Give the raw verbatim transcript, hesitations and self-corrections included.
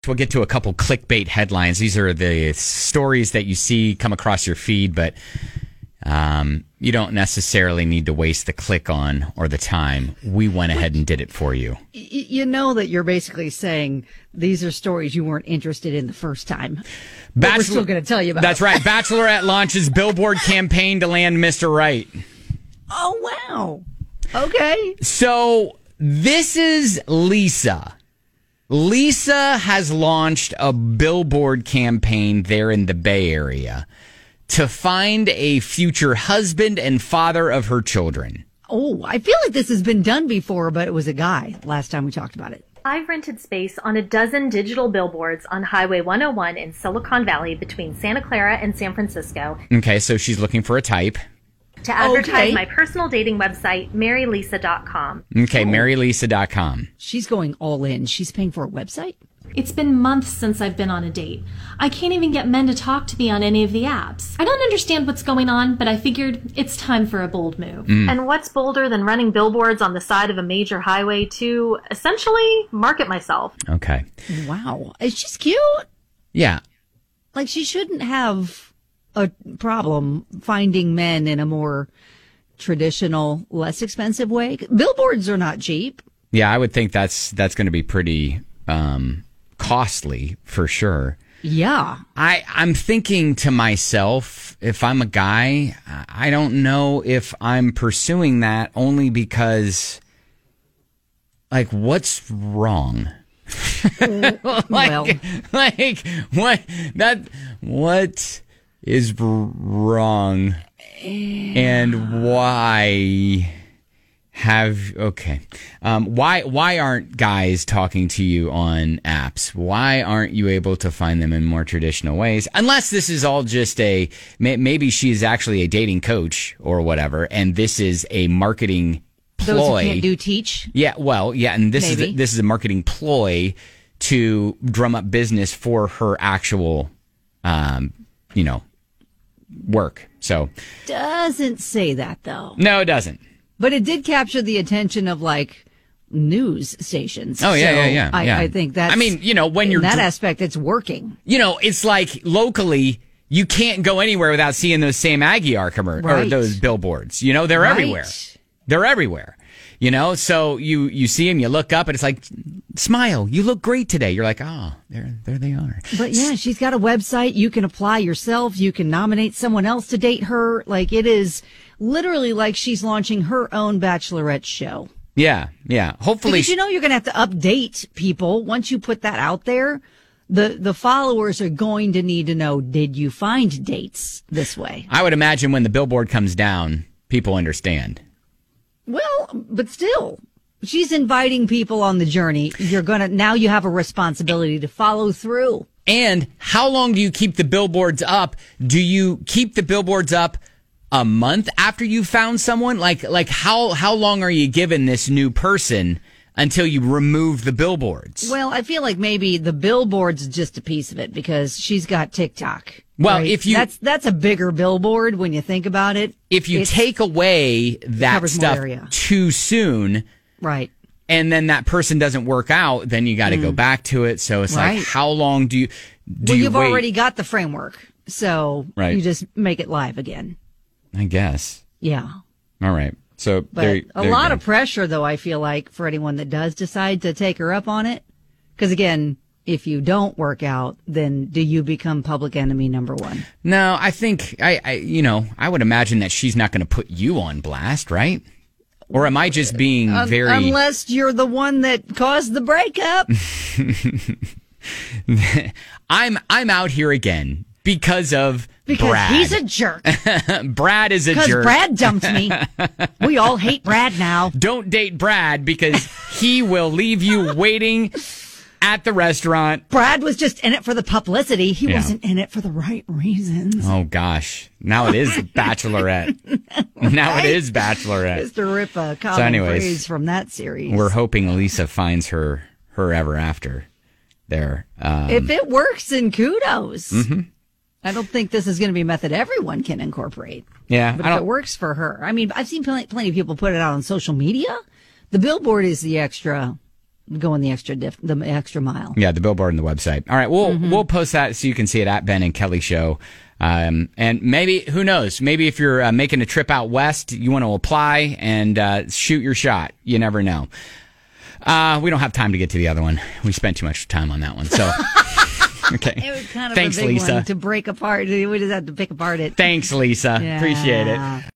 We'll get to a couple clickbait headlines. These are the stories that you see come across your feed, but um, you don't necessarily need to waste the click on or the time. We went ahead and did it for you. Y- you know that you're basically saying these are stories you weren't interested in the first time. But Bachelor- we're still going to tell you about. That's right. Bachelorette launches billboard campaign to land Mister Right. Oh, wow. Okay. So this is Lisa. Lisa has launched a billboard campaign there in the Bay Area to find a future husband and father of her children. Oh, I feel like this has been done before, but it was a guy last time we talked about it. I've rented space on a dozen digital billboards on Highway one oh one in Silicon Valley between Santa Clara and San Francisco. Okay, so she's looking for a type. To advertise Okay. my personal dating website, mary lisa dot com. Okay, mary lisa dot com. She's going all in. She's paying for a website? It's been months since I've been on a date. I can't even get men to talk to me on any of the apps. I don't understand what's going on, but I figured it's time for a bold move. Mm. And what's bolder than running billboards on the side of a major highway to essentially market myself? Okay. Wow. She's cute. Yeah. Like, she shouldn't have a problem finding men in a more traditional, less expensive way. Billboards are not cheap. Yeah, I would think that's that's going to be pretty um, costly for sure. Yeah. I, I'm thinking to myself, if I'm a guy, I don't know if I'm pursuing that only because, like, what's wrong? like, Well. like, what, that, what is wrong and why have, okay. Um, why, why aren't guys talking to you on apps? Why aren't you able to find them in more traditional ways? Unless this is all just a, may, maybe she's actually a dating coach or whatever, and this is a marketing ploy. Those who can't do teach. Yeah, well, yeah, and this Maybe. is a, this is a marketing ploy to drum up business for her actual, um, you know, work. So Doesn't say that, though. no, it doesn't. But it did capture the attention of, like, news stations. Oh yeah, So yeah, yeah, I, yeah. I think that's. I mean, you know, when in you're that dr- aspect, it's working. you know, it's like locally, you can't go anywhere without seeing those same Aguiar commercials or Right. those billboards. You know, they're Right. everywhere. They're everywhere. You know, so you you see them, you look up, and it's like, smile, you look great today. You're like, oh, there there they are. But yeah, she's got a website. You can apply yourself. You can nominate someone else to date her. Like, it is literally like she's launching her own bachelorette show. Yeah, yeah. Hopefully, Because you know you're going to have to update people once you put that out there. The the followers are going to need to know, did you find dates this way? I would imagine when the billboard comes down, people understand. Well, but still, she's inviting people on the journey. You're going to, now you have a responsibility to follow through. And how long do you keep the billboards up? Do you keep the billboards up a month after you found someone? Like, like how, how long are you giving this new person until you remove the billboards? Well, I feel like maybe the billboard's just a piece of it because she's got TikTok. Well, right? if you- that's that's a bigger billboard when you think about it. If you It's- take away that covers more stuff area. too soon, right, and then that person doesn't work out, then you got to go back to it. So it's Right. like, how long do you, do well, you you've wait? already got the framework, so Right. you just make it live again. I guess. Yeah. All right. So But there, a there you lot go. of pressure, though, I feel like, for anyone that does decide to take her up on it. Because, again, if you don't work out, then do you become public enemy number one? No, I think I, I, you know, I would imagine that she's not going to put you on blast, right? Or am I just being Un- very? Unless you're the one that caused the breakup. I'm I'm out here again because of Because Brad. he's a jerk. Brad is a Because jerk. Brad dumped me. We all hate Brad now. Don't date Brad because he will leave you waiting at the restaurant. Brad was just in it for the publicity. He Yeah. wasn't in it for the right reasons. Oh gosh, now it is Bachelorette. Now it is Bachelorette. Just to rip a common anyways, phrase from that series. We're hoping Lisa finds her her ever after there. Um, If it works, then kudos. Mm-hmm. I don't think this is going to be a method everyone can incorporate. yeah, But I if it don't. works for her, I mean, I've seen plenty, plenty of people put it out on social media. The billboard is the extra going the extra diff, the extra mile. Yeah, the billboard and the website. All right, we'll mm-hmm. we'll post that so you can see it at Ben and Kelly Show. Um, and maybe, who knows, maybe if you're uh, making a trip out west, you want to apply and uh, shoot your shot. You never know. Uh, we don't have time to get to the other one. We spent too much time on that one. So, okay. It was kind of Thanks, a big Lisa. one to break apart. We just have to pick apart it. Thanks, Lisa. Yeah. Appreciate it.